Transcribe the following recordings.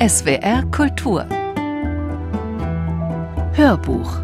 SWR Kultur Hörbuch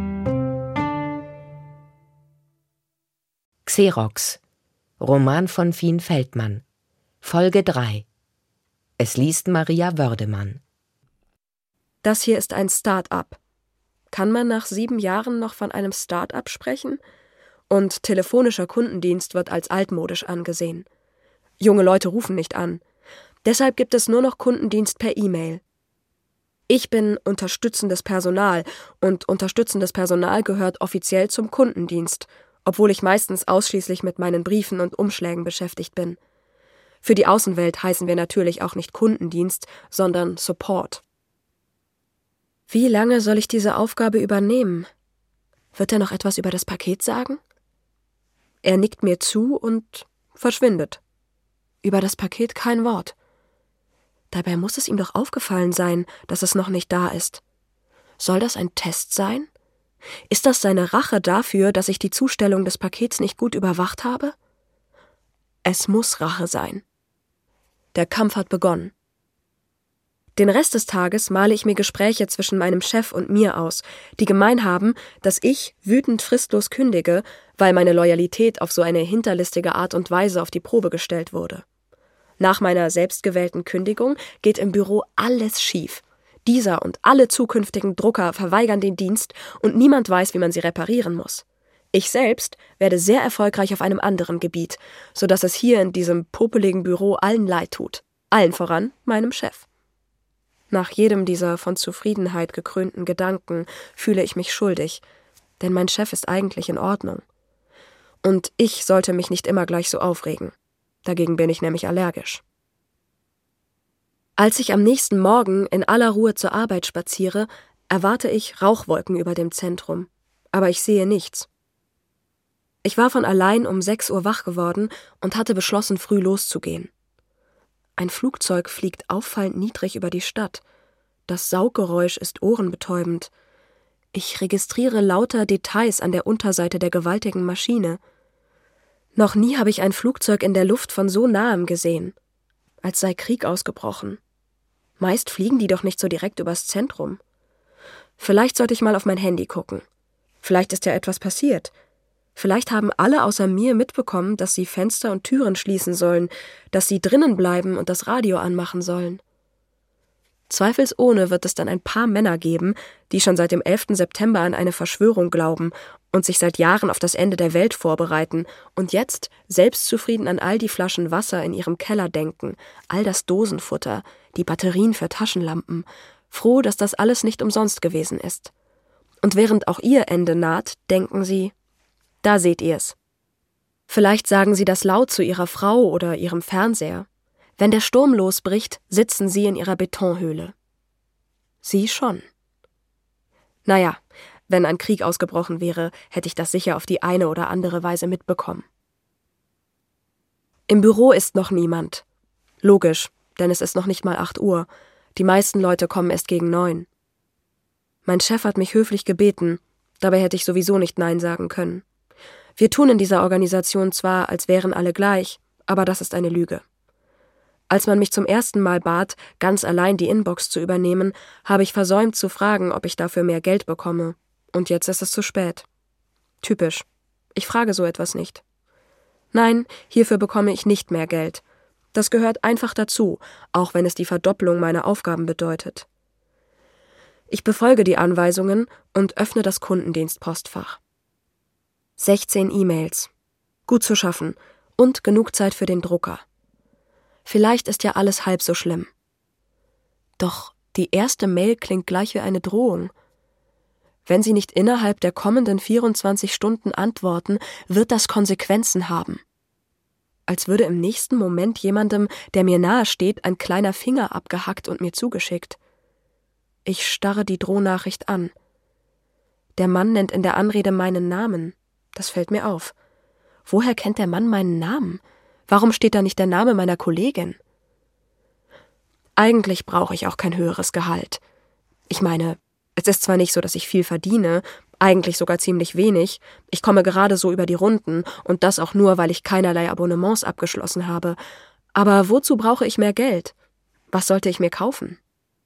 Xerox, Roman von Fien Feldmann, Folge 3. Es liest Maria Wördemann. Das hier ist ein Start-up. Kann man nach 7 Jahren noch von einem Start-up sprechen? Und telefonischer Kundendienst wird als altmodisch angesehen. Junge Leute rufen nicht an. Deshalb gibt es nur noch Kundendienst per E-Mail. Ich bin unterstützendes Personal und unterstützendes Personal gehört offiziell zum Kundendienst, obwohl ich meistens ausschließlich mit meinen Briefen und Umschlägen beschäftigt bin. Für die Außenwelt heißen wir natürlich auch nicht Kundendienst, sondern Support. Wie lange soll ich diese Aufgabe übernehmen? Wird er noch etwas über das Paket sagen? Er nickt mir zu und verschwindet. Über das Paket kein Wort. Dabei muss es ihm doch aufgefallen sein, dass es noch nicht da ist. Soll das ein Test sein? Ist das seine Rache dafür, dass ich die Zustellung des Pakets nicht gut überwacht habe? Es muss Rache sein. Der Kampf hat begonnen. Den Rest des Tages male ich mir Gespräche zwischen meinem Chef und mir aus, die gemein haben, dass ich wütend fristlos kündige, weil meine Loyalität auf so eine hinterlistige Art und Weise auf die Probe gestellt wurde. Nach meiner selbstgewählten Kündigung geht im Büro alles schief. Dieser und alle zukünftigen Drucker verweigern den Dienst und niemand weiß, wie man sie reparieren muss. Ich selbst werde sehr erfolgreich auf einem anderen Gebiet, sodass es hier in diesem popeligen Büro allen leid tut. Allen voran meinem Chef. Nach jedem dieser von Zufriedenheit gekrönten Gedanken fühle ich mich schuldig, denn mein Chef ist eigentlich in Ordnung. Und ich sollte mich nicht immer gleich so aufregen. Dagegen bin ich nämlich allergisch. Als ich am nächsten Morgen in aller Ruhe zur Arbeit spaziere, erwarte ich Rauchwolken über dem Zentrum. Aber ich sehe nichts. Ich war von allein um 6 Uhr wach geworden und hatte beschlossen, früh loszugehen. Ein Flugzeug fliegt auffallend niedrig über die Stadt. Das Sauggeräusch ist ohrenbetäubend. Ich registriere lauter Details an der Unterseite der gewaltigen Maschine. Noch nie habe ich ein Flugzeug in der Luft von so nahem gesehen. Als sei Krieg ausgebrochen. Meist fliegen die doch nicht so direkt übers Zentrum. Vielleicht sollte ich mal auf mein Handy gucken. Vielleicht ist ja etwas passiert. Vielleicht haben alle außer mir mitbekommen, dass sie Fenster und Türen schließen sollen, dass sie drinnen bleiben und das Radio anmachen sollen. Zweifelsohne wird es dann ein paar Männer geben, die schon seit dem 11. September an eine Verschwörung glauben und sich seit Jahren auf das Ende der Welt vorbereiten und jetzt selbstzufrieden an all die Flaschen Wasser in ihrem Keller denken, all das Dosenfutter, die Batterien für Taschenlampen, froh, dass das alles nicht umsonst gewesen ist. Und während auch ihr Ende naht, denken sie, da seht ihr's. Vielleicht sagen sie das laut zu ihrer Frau oder ihrem Fernseher. Wenn der Sturm losbricht, sitzen sie in ihrer Betonhöhle. Sie schon. Naja, wenn ein Krieg ausgebrochen wäre, hätte ich das sicher auf die eine oder andere Weise mitbekommen. Im Büro ist noch niemand. Logisch, denn es ist noch nicht mal 8 Uhr. Die meisten Leute kommen erst gegen 9. Mein Chef hat mich höflich gebeten, dabei hätte ich sowieso nicht Nein sagen können. Wir tun in dieser Organisation zwar, als wären alle gleich, aber das ist eine Lüge. Als man mich zum ersten Mal bat, ganz allein die Inbox zu übernehmen, habe ich versäumt zu fragen, ob ich dafür mehr Geld bekomme. Und jetzt ist es zu spät. Typisch. Ich frage so etwas nicht. Nein, hierfür bekomme ich nicht mehr Geld. Das gehört einfach dazu, auch wenn es die Verdopplung meiner Aufgaben bedeutet. Ich befolge die Anweisungen und öffne das Kundendienstpostfach. 16 E-Mails. Gut zu schaffen und genug Zeit für den Drucker. Vielleicht ist ja alles halb so schlimm. Doch die erste Mail klingt gleich wie eine Drohung. Wenn Sie nicht innerhalb der kommenden 24 Stunden antworten, wird das Konsequenzen haben. Als würde im nächsten Moment jemandem, der mir nahe steht, ein kleiner Finger abgehackt und mir zugeschickt. Ich starre die Drohnachricht an. Der Mann nennt in der Anrede meinen Namen. Das fällt mir auf. Woher kennt der Mann meinen Namen? Warum steht da nicht der Name meiner Kollegin? Eigentlich brauche ich auch kein höheres Gehalt. Ich meine, es ist zwar nicht so, dass ich viel verdiene, eigentlich sogar ziemlich wenig. Ich komme gerade so über die Runden und das auch nur, weil ich keinerlei Abonnements abgeschlossen habe. Aber wozu brauche ich mehr Geld? Was sollte ich mir kaufen?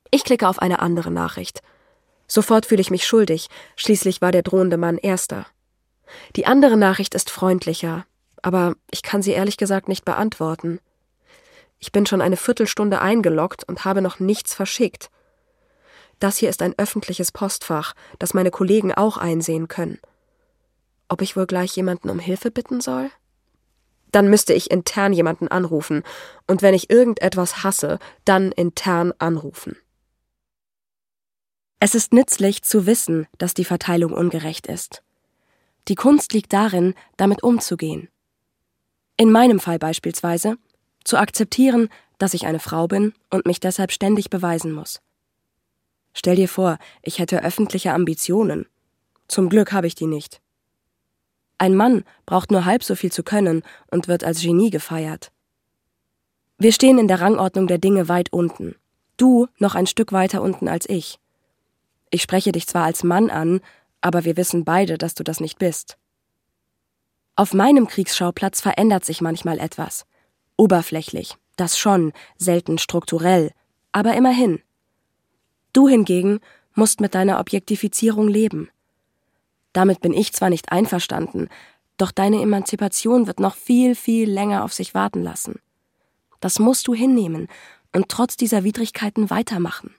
Ich klicke auf eine andere Nachricht. Sofort fühle ich mich schuldig, schließlich war der drohende Mann Erster. Die andere Nachricht ist freundlicher, aber ich kann sie ehrlich gesagt nicht beantworten. Ich bin schon eine Viertelstunde eingeloggt und habe noch nichts verschickt. Das hier ist ein öffentliches Postfach, das meine Kollegen auch einsehen können. Ob ich wohl gleich jemanden um Hilfe bitten soll? Dann müsste ich intern jemanden anrufen, und wenn ich irgendetwas hasse, dann intern anrufen. Es ist nützlich zu wissen, dass die Verteilung ungerecht ist. Die Kunst liegt darin, damit umzugehen. In meinem Fall beispielsweise, zu akzeptieren, dass ich eine Frau bin und mich deshalb ständig beweisen muss. Stell dir vor, ich hätte öffentliche Ambitionen. Zum Glück habe ich die nicht. Ein Mann braucht nur halb so viel zu können und wird als Genie gefeiert. Wir stehen in der Rangordnung der Dinge weit unten. Du noch ein Stück weiter unten als ich. Ich spreche dich zwar als Mann an, aber wir wissen beide, dass du das nicht bist. Auf meinem Kriegsschauplatz verändert sich manchmal etwas. Oberflächlich, das schon, selten strukturell, aber immerhin. Du hingegen musst mit deiner Objektifizierung leben. Damit bin ich zwar nicht einverstanden, doch deine Emanzipation wird noch viel, viel länger auf sich warten lassen. Das musst du hinnehmen und trotz dieser Widrigkeiten weitermachen.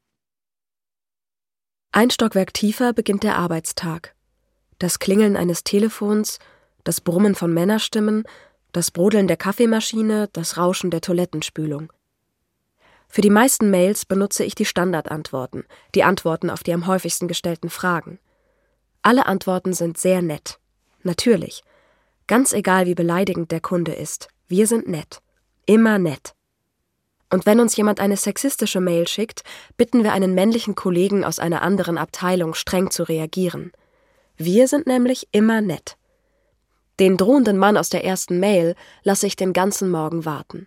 Ein Stockwerk tiefer beginnt der Arbeitstag. Das Klingeln eines Telefons, das Brummen von Männerstimmen, das Brodeln der Kaffeemaschine, das Rauschen der Toilettenspülung. Für die meisten Mails benutze ich die Standardantworten, die Antworten auf die am häufigsten gestellten Fragen. Alle Antworten sind sehr nett. Natürlich. Ganz egal, wie beleidigend der Kunde ist. Wir sind nett. Immer nett. Und wenn uns jemand eine sexistische Mail schickt, bitten wir einen männlichen Kollegen aus einer anderen Abteilung streng zu reagieren. Wir sind nämlich immer nett. Den drohenden Mann aus der ersten Mail lasse ich den ganzen Morgen warten.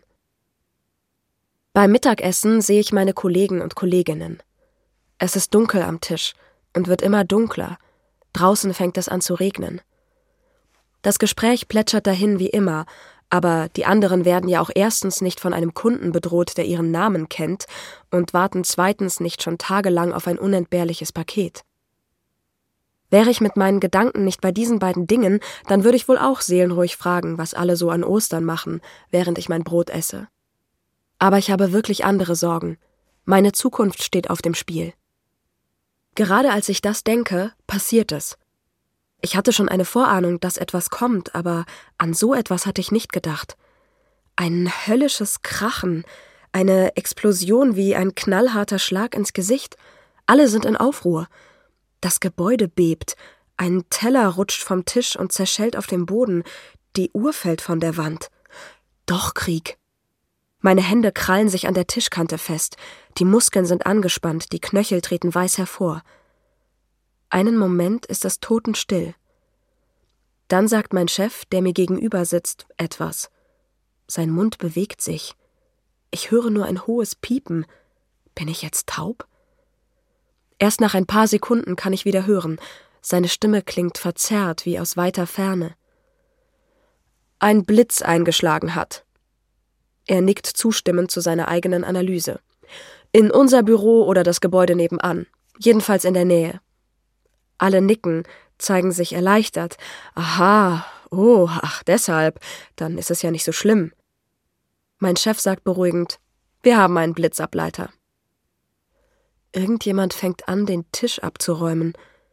Beim Mittagessen sehe ich meine Kollegen und Kolleginnen. Es ist dunkel am Tisch und wird immer dunkler. Draußen fängt es an zu regnen. Das Gespräch plätschert dahin wie immer, aber die anderen werden ja auch erstens nicht von einem Kunden bedroht, der ihren Namen kennt, und warten zweitens nicht schon tagelang auf ein unentbehrliches Paket. Wäre ich mit meinen Gedanken nicht bei diesen beiden Dingen, dann würde ich wohl auch seelenruhig fragen, was alle so an Ostern machen, während ich mein Brot esse. Aber ich habe wirklich andere Sorgen. Meine Zukunft steht auf dem Spiel. Gerade als ich das denke, passiert es. Ich hatte schon eine Vorahnung, dass etwas kommt, aber an so etwas hatte ich nicht gedacht. Ein höllisches Krachen, eine Explosion wie ein knallharter Schlag ins Gesicht. Alle sind in Aufruhr. Das Gebäude bebt, ein Teller rutscht vom Tisch und zerschellt auf dem Boden, die Uhr fällt von der Wand. Doch Krieg. Meine Hände krallen sich an der Tischkante fest, die Muskeln sind angespannt, die Knöchel treten weiß hervor. Einen Moment ist es totenstill. Dann sagt mein Chef, der mir gegenüber sitzt, etwas. Sein Mund bewegt sich. Ich höre nur ein hohes Piepen. Bin ich jetzt taub? Erst nach ein paar Sekunden kann ich wieder hören. Seine Stimme klingt verzerrt, wie aus weiter Ferne. Ein Blitz eingeschlagen hat. Er nickt zustimmend zu seiner eigenen Analyse. In unser Büro oder das Gebäude nebenan. Jedenfalls in der Nähe. Alle nicken, zeigen sich erleichtert. Aha, oh, ach, deshalb. Dann ist es ja nicht so schlimm. Mein Chef sagt beruhigend, wir haben einen Blitzableiter. Irgendjemand fängt an, den Tisch abzuräumen.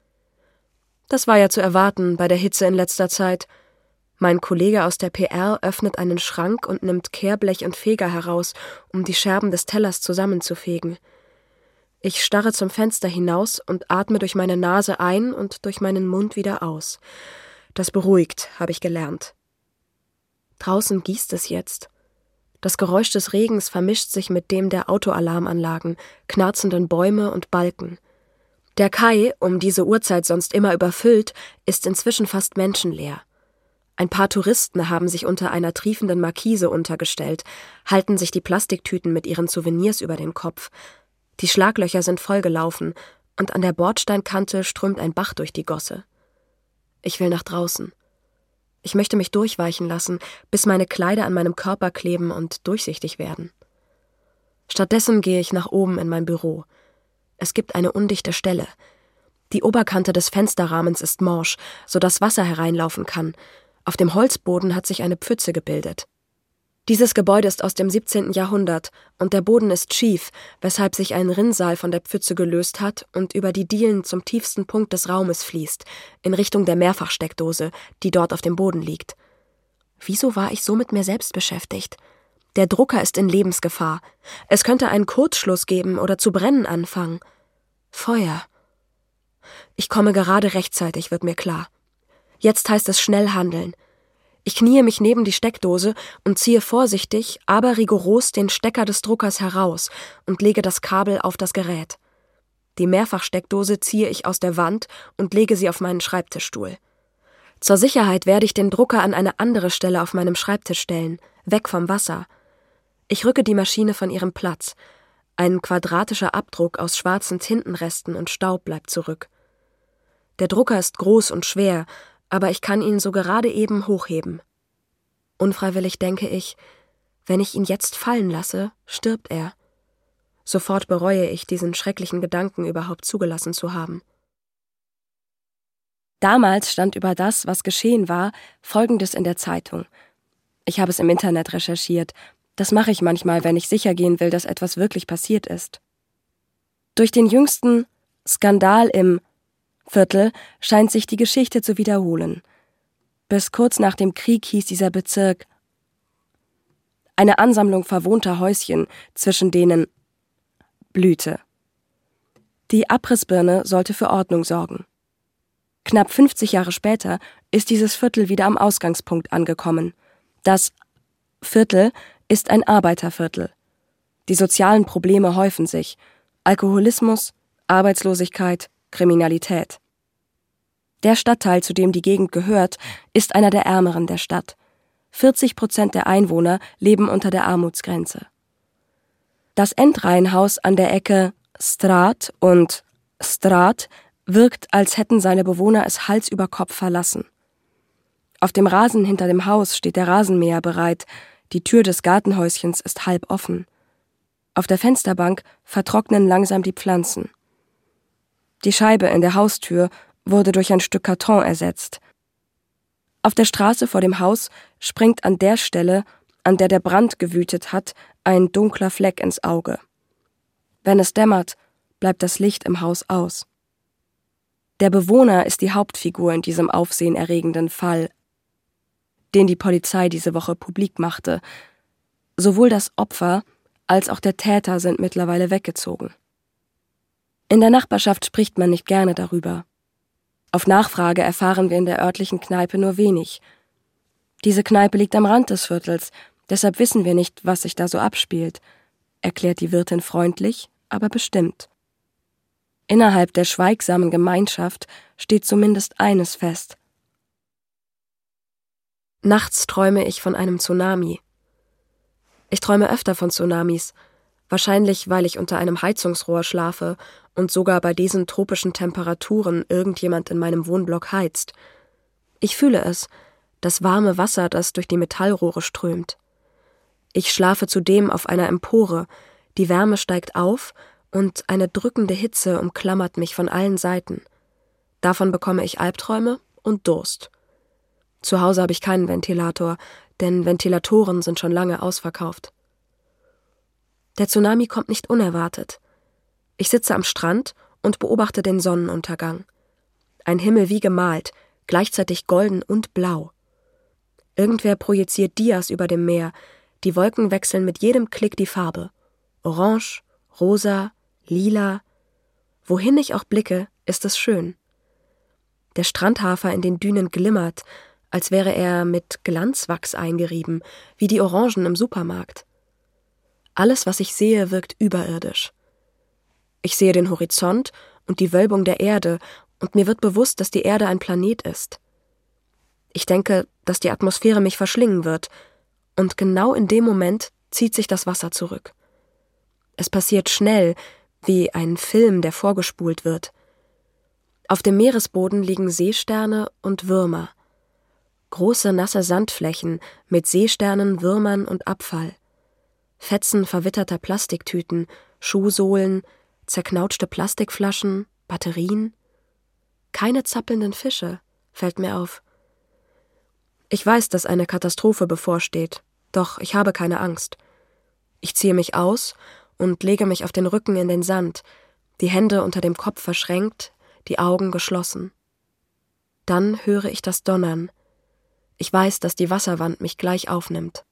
Das war ja zu erwarten bei der Hitze in letzter Zeit. Mein Kollege aus der PR öffnet einen Schrank und nimmt Kehrblech und Feger heraus, um die Scherben des Tellers zusammenzufegen. Ich starre zum Fenster hinaus und atme durch meine Nase ein und durch meinen Mund wieder aus. Das beruhigt, habe ich gelernt. Draußen gießt es jetzt. Das Geräusch des Regens vermischt sich mit dem der Autoalarmanlagen, knarzenden Bäume und Balken. Der Kai, um diese Uhrzeit sonst immer überfüllt, ist inzwischen fast menschenleer. Ein paar Touristen haben sich unter einer triefenden Markise untergestellt, halten sich die Plastiktüten mit ihren Souvenirs über den Kopf. Die Schlaglöcher sind vollgelaufen und an der Bordsteinkante strömt ein Bach durch die Gosse. Ich will nach draußen. Ich möchte mich durchweichen lassen, bis meine Kleider an meinem Körper kleben und durchsichtig werden. Stattdessen gehe ich nach oben in mein Büro. Es gibt eine undichte Stelle. Die Oberkante des Fensterrahmens ist morsch, sodass Wasser hereinlaufen kann. Auf dem Holzboden hat sich eine Pfütze gebildet. Dieses Gebäude ist aus dem 17. Jahrhundert und der Boden ist schief, weshalb sich ein Rinnsal von der Pfütze gelöst hat und über die Dielen zum tiefsten Punkt des Raumes fließt, in Richtung der Mehrfachsteckdose, die dort auf dem Boden liegt. Wieso war ich so mit mir selbst beschäftigt? Der Drucker ist in Lebensgefahr. Es könnte einen Kurzschluss geben oder zu brennen anfangen. Feuer. Ich komme gerade rechtzeitig, wird mir klar. Jetzt heißt es schnell handeln. Ich kniee mich neben die Steckdose und ziehe vorsichtig, aber rigoros den Stecker des Druckers heraus und lege das Kabel auf das Gerät. Die Mehrfachsteckdose ziehe ich aus der Wand und lege sie auf meinen Schreibtischstuhl. Zur Sicherheit werde ich den Drucker an eine andere Stelle auf meinem Schreibtisch stellen, weg vom Wasser. Ich rücke die Maschine von ihrem Platz. Ein quadratischer Abdruck aus schwarzen Tintenresten und Staub bleibt zurück. Der Drucker ist groß und schwer, aber ich kann ihn so gerade eben hochheben. Unfreiwillig denke ich, wenn ich ihn jetzt fallen lasse, stirbt er. Sofort bereue ich, diesen schrecklichen Gedanken überhaupt zugelassen zu haben. Damals stand über das, was geschehen war, Folgendes in der Zeitung. Ich habe es im Internet recherchiert. Das mache ich manchmal, wenn ich sicher gehen will, dass etwas wirklich passiert ist. Durch den jüngsten Skandal im Viertel scheint sich die Geschichte zu wiederholen. Bis kurz nach dem Krieg hieß dieser Bezirk eine Ansammlung verwohnter Häuschen, zwischen denen blühte. Die Abrissbirne sollte für Ordnung sorgen. Knapp 50 Jahre später ist dieses Viertel wieder am Ausgangspunkt angekommen. Das Viertel ist ein Arbeiterviertel. Die sozialen Probleme häufen sich. Alkoholismus, Arbeitslosigkeit, Kriminalität. Der Stadtteil, zu dem die Gegend gehört, ist einer der ärmeren der Stadt. 40% der Einwohner leben unter der Armutsgrenze. Das Endreihenhaus an der Ecke Straat und Straat wirkt, als hätten seine Bewohner es Hals über Kopf verlassen. Auf dem Rasen hinter dem Haus steht der Rasenmäher bereit, die Tür des Gartenhäuschens ist halb offen. Auf der Fensterbank vertrocknen langsam die Pflanzen. Die Scheibe in der Haustür wurde durch ein Stück Karton ersetzt. Auf der Straße vor dem Haus springt an der Stelle, an der der Brand gewütet hat, ein dunkler Fleck ins Auge. Wenn es dämmert, bleibt das Licht im Haus aus. Der Bewohner ist die Hauptfigur in diesem aufsehenerregenden Fall, den die Polizei diese Woche publik machte. Sowohl das Opfer als auch der Täter sind mittlerweile weggezogen. In der Nachbarschaft spricht man nicht gerne darüber. Auf Nachfrage erfahren wir in der örtlichen Kneipe nur wenig. Diese Kneipe liegt am Rand des Viertels, deshalb wissen wir nicht, was sich da so abspielt, erklärt die Wirtin freundlich, aber bestimmt. Innerhalb der schweigsamen Gemeinschaft steht zumindest eines fest. Nachts träume ich von einem Tsunami. Ich träume öfter von Tsunamis, wahrscheinlich weil ich unter einem Heizungsrohr schlafe und sogar bei diesen tropischen Temperaturen irgendjemand in meinem Wohnblock heizt. Ich fühle es, das warme Wasser, das durch die Metallrohre strömt. Ich schlafe zudem auf einer Empore, die Wärme steigt auf und eine drückende Hitze umklammert mich von allen Seiten. Davon bekomme ich Albträume und Durst. Zu Hause habe ich keinen Ventilator, denn Ventilatoren sind schon lange ausverkauft. Der Tsunami kommt nicht unerwartet. Ich sitze am Strand und beobachte den Sonnenuntergang. Ein Himmel wie gemalt, gleichzeitig golden und blau. Irgendwer projiziert Dias über dem Meer, die Wolken wechseln mit jedem Klick die Farbe. Orange, rosa, lila. Wohin ich auch blicke, ist es schön. Der Strandhafer in den Dünen glimmert, als wäre er mit Glanzwachs eingerieben, wie die Orangen im Supermarkt. Alles, was ich sehe, wirkt überirdisch. Ich sehe den Horizont und die Wölbung der Erde, und mir wird bewusst, dass die Erde ein Planet ist. Ich denke, dass die Atmosphäre mich verschlingen wird, und genau in dem Moment zieht sich das Wasser zurück. Es passiert schnell, wie ein Film, der vorgespult wird. Auf dem Meeresboden liegen Seesterne und Würmer. Große, nasse Sandflächen mit Seesternen, Würmern und Abfall. Fetzen verwitterter Plastiktüten, Schuhsohlen, zerknautschte Plastikflaschen, Batterien. Keine zappelnden Fische, fällt mir auf. Ich weiß, dass eine Katastrophe bevorsteht, doch ich habe keine Angst. Ich ziehe mich aus und lege mich auf den Rücken in den Sand, die Hände unter dem Kopf verschränkt, die Augen geschlossen. Dann höre ich das Donnern. Ich weiß, dass die Wasserwand mich gleich aufnimmt.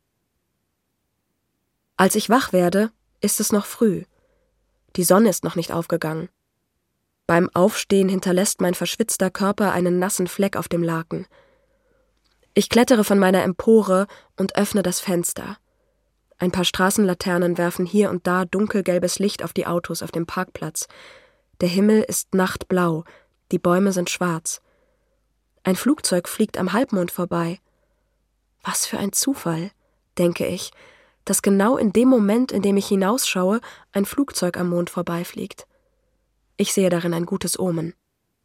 Als ich wach werde, ist es noch früh. Die Sonne ist noch nicht aufgegangen. Beim Aufstehen hinterlässt mein verschwitzter Körper einen nassen Fleck auf dem Laken. Ich klettere von meiner Empore und öffne das Fenster. Ein paar Straßenlaternen werfen hier und da dunkelgelbes Licht auf die Autos auf dem Parkplatz. Der Himmel ist nachtblau, die Bäume sind schwarz. Ein Flugzeug fliegt am Halbmond vorbei. Was für ein Zufall, denke ich, dass genau in dem Moment, in dem ich hinausschaue, ein Flugzeug am Mond vorbeifliegt. Ich sehe darin ein gutes Omen.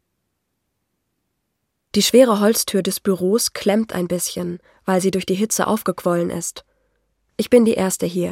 Die schwere Holztür des Büros klemmt ein bisschen, weil sie durch die Hitze aufgequollen ist. Ich bin die Erste hier.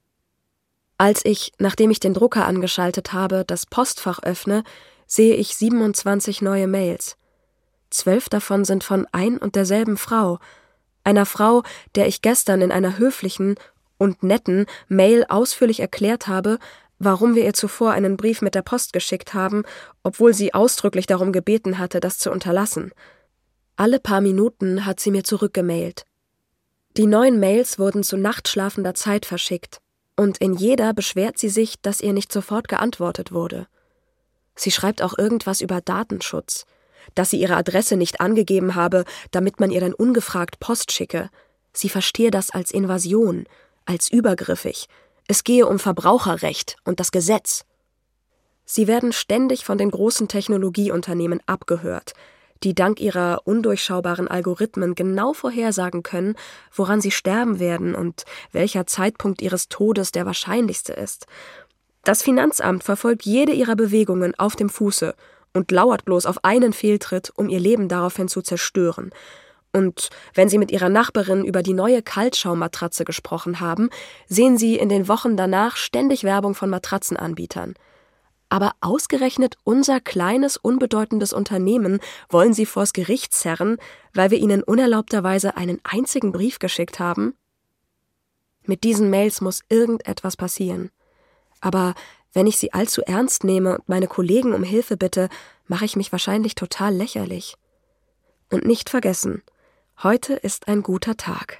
Als ich, nachdem ich den Drucker angeschaltet habe, das Postfach öffne, sehe ich 27 neue Mails. 12 davon sind von ein und derselben Frau, einer Frau, der ich gestern in einer höflichen und netten Mail ausführlich erklärt habe, warum wir ihr zuvor einen Brief mit der Post geschickt haben, obwohl sie ausdrücklich darum gebeten hatte, das zu unterlassen. Alle paar Minuten hat sie mir zurückgemailt. Die neuen Mails wurden zu nachtschlafender Zeit verschickt, und in jeder beschwert sie sich, dass ihr nicht sofort geantwortet wurde. Sie schreibt auch irgendwas über Datenschutz, dass sie ihre Adresse nicht angegeben habe, damit man ihr dann ungefragt Post schicke. Sie verstehe das als Invasion, als übergriffig. Es gehe um Verbraucherrecht und das Gesetz. Sie werden ständig von den großen Technologieunternehmen abgehört, die dank ihrer undurchschaubaren Algorithmen genau vorhersagen können, woran sie sterben werden und welcher Zeitpunkt ihres Todes der wahrscheinlichste ist. Das Finanzamt verfolgt jede ihrer Bewegungen auf dem Fuße und lauert bloß auf einen Fehltritt, um ihr Leben daraufhin zu zerstören. Und wenn Sie mit Ihrer Nachbarin über die neue Kaltschaummatratze gesprochen haben, sehen Sie in den Wochen danach ständig Werbung von Matratzenanbietern. Aber ausgerechnet unser kleines, unbedeutendes Unternehmen wollen Sie vors Gericht zerren, weil wir Ihnen unerlaubterweise einen einzigen Brief geschickt haben? Mit diesen Mails muss irgendetwas passieren. Aber wenn ich sie allzu ernst nehme und meine Kollegen um Hilfe bitte, mache ich mich wahrscheinlich total lächerlich. Und nicht vergessen, heute ist ein guter Tag.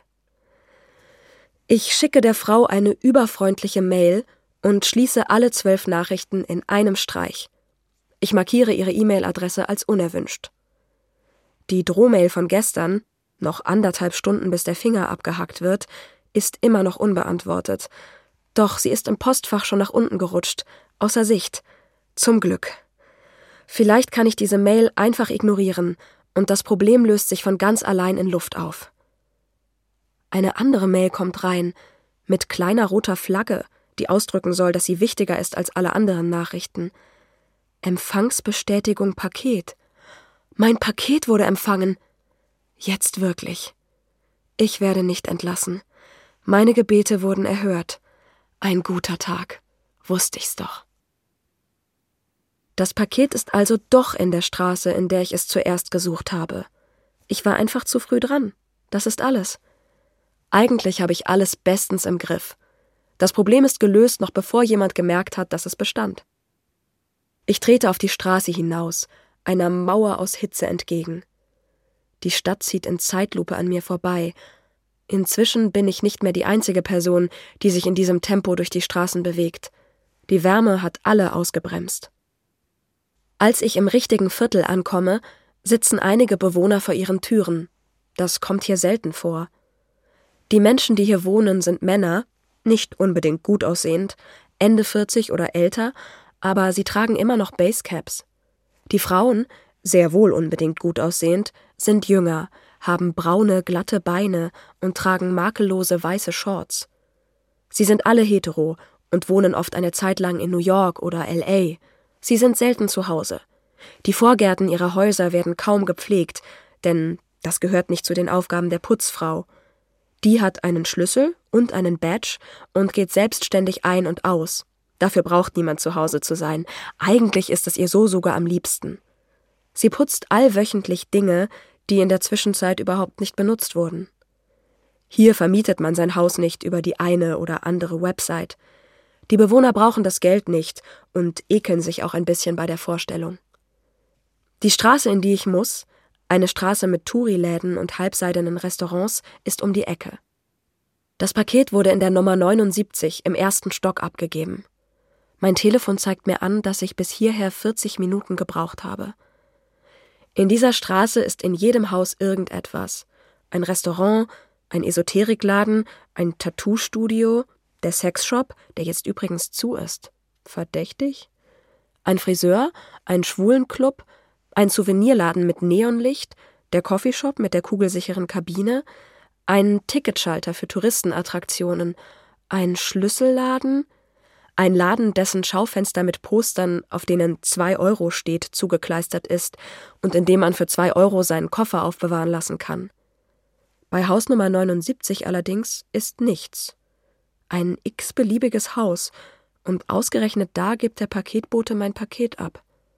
Ich schicke der Frau eine überfreundliche Mail und schließe alle 12 Nachrichten in einem Streich. Ich markiere ihre E-Mail-Adresse als unerwünscht. Die Drohmail von gestern, noch 1,5 Stunden bis der Finger abgehackt wird, ist immer noch unbeantwortet. Doch sie ist im Postfach schon nach unten gerutscht, außer Sicht. Zum Glück. Vielleicht kann ich diese Mail einfach ignorieren und das Problem löst sich von ganz allein in Luft auf. Eine andere Mail kommt rein, mit kleiner roter Flagge, die ausdrücken soll, dass sie wichtiger ist als alle anderen Nachrichten. Empfangsbestätigung Paket. Mein Paket wurde empfangen. Jetzt wirklich. Ich werde nicht entlassen. Meine Gebete wurden erhört. Ein guter Tag. Wusste ich's doch. Das Paket ist also doch in der Straße, in der ich es zuerst gesucht habe. Ich war einfach zu früh dran. Das ist alles. Eigentlich habe ich alles bestens im Griff. Das Problem ist gelöst, noch bevor jemand gemerkt hat, dass es bestand. Ich trete auf die Straße hinaus, einer Mauer aus Hitze entgegen. Die Stadt zieht in Zeitlupe an mir vorbei. Inzwischen bin ich nicht mehr die einzige Person, die sich in diesem Tempo durch die Straßen bewegt. Die Wärme hat alle ausgebremst. Als ich im richtigen Viertel ankomme, sitzen einige Bewohner vor ihren Türen. Das kommt hier selten vor. Die Menschen, die hier wohnen, sind Männer, nicht unbedingt gut aussehend, Ende 40 oder älter, aber sie tragen immer noch Basecaps. Die Frauen, sehr wohl unbedingt gut aussehend, sind jünger, haben braune, glatte Beine und tragen makellose weiße Shorts. Sie sind alle hetero und wohnen oft eine Zeit lang in New York oder L.A. Sie sind selten zu Hause. Die Vorgärten ihrer Häuser werden kaum gepflegt, denn das gehört nicht zu den Aufgaben der Putzfrau. Die hat einen Schlüssel und einen Badge und geht selbstständig ein und aus. Dafür braucht niemand zu Hause zu sein. Eigentlich ist es ihr so sogar am liebsten. Sie putzt allwöchentlich Dinge, die in der Zwischenzeit überhaupt nicht benutzt wurden. Hier vermietet man sein Haus nicht über die eine oder andere Website. Die Bewohner brauchen das Geld nicht und ekeln sich auch ein bisschen bei der Vorstellung. Die Straße, in die ich muss, eine Straße mit Touri-Läden und halbseidenen Restaurants, ist um die Ecke. Das Paket wurde in der Nummer 79 im 1. Stock abgegeben. Mein Telefon zeigt mir an, dass ich bis hierher 40 Minuten gebraucht habe. In dieser Straße ist in jedem Haus irgendetwas. Ein Restaurant, ein Esoterikladen, ein Tattoo-Studio, der Sexshop, der jetzt übrigens zu ist. Verdächtig? Ein Friseur, ein Schwulenclub, ein Souvenirladen mit Neonlicht, der Coffeeshop mit der kugelsicheren Kabine, ein Ticketschalter für Touristenattraktionen, ein Schlüsselladen, ein Laden, dessen Schaufenster mit Postern, auf denen 2 Euro steht, zugekleistert ist und in dem man für 2 Euro seinen Koffer aufbewahren lassen kann. Bei Haus Nummer 79 allerdings ist nichts. Ein x-beliebiges Haus, und ausgerechnet da gibt der Paketbote mein Paket ab.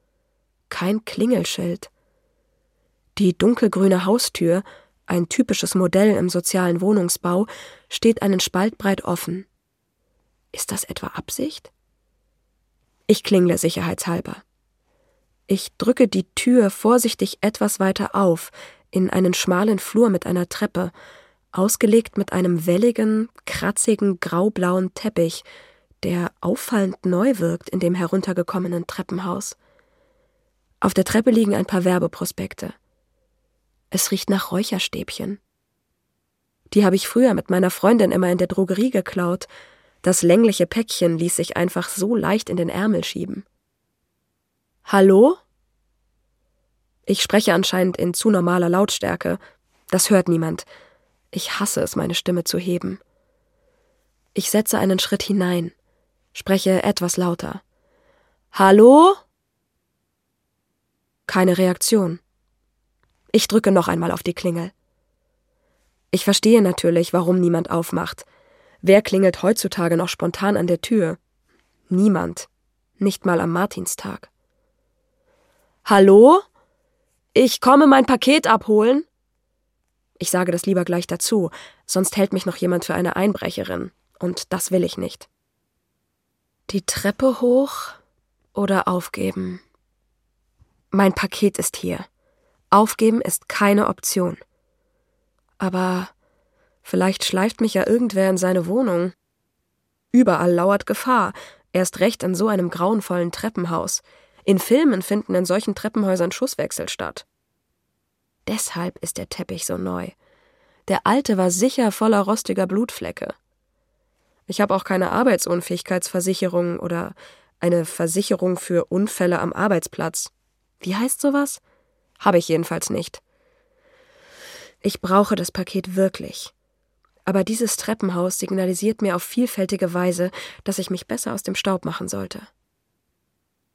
Kein Klingelschild. Die dunkelgrüne Haustür, ein typisches Modell im sozialen Wohnungsbau, steht einen Spalt breit offen. Ist das etwa Absicht? Ich klingle sicherheitshalber. Ich drücke die Tür vorsichtig etwas weiter auf, in einen schmalen Flur mit einer Treppe, ausgelegt mit einem welligen, kratzigen, graublauen Teppich, der auffallend neu wirkt in dem heruntergekommenen Treppenhaus. Auf der Treppe liegen ein paar Werbeprospekte. Es riecht nach Räucherstäbchen. Die habe ich früher mit meiner Freundin immer in der Drogerie geklaut. Das längliche Päckchen ließ sich einfach so leicht in den Ärmel schieben. »Hallo?« Ich spreche anscheinend in zu normaler Lautstärke. Das hört niemand. Ich hasse es, meine Stimme zu heben. Ich setze einen Schritt hinein, spreche etwas lauter. »Hallo?« Keine Reaktion. Ich drücke noch einmal auf die Klingel. Ich verstehe natürlich, warum niemand aufmacht. Wer klingelt heutzutage noch spontan an der Tür? Niemand. Nicht mal am Martinstag. »Hallo? Ich komme mein Paket abholen?« Ich sage das lieber gleich dazu, sonst hält mich noch jemand für eine Einbrecherin. Und das will ich nicht. Die Treppe hoch oder aufgeben? Mein Paket ist hier. Aufgeben ist keine Option. Aber vielleicht schleift mich ja irgendwer in seine Wohnung. Überall lauert Gefahr, erst recht in so einem grauenvollen Treppenhaus. In Filmen finden in solchen Treppenhäusern Schusswechsel statt. Deshalb ist der Teppich so neu. Der alte war sicher voller rostiger Blutflecke. Ich habe auch keine Arbeitsunfähigkeitsversicherung oder eine Versicherung für Unfälle am Arbeitsplatz. Wie heißt sowas? Habe ich jedenfalls nicht. Ich brauche das Paket wirklich. Aber dieses Treppenhaus signalisiert mir auf vielfältige Weise, dass ich mich besser aus dem Staub machen sollte.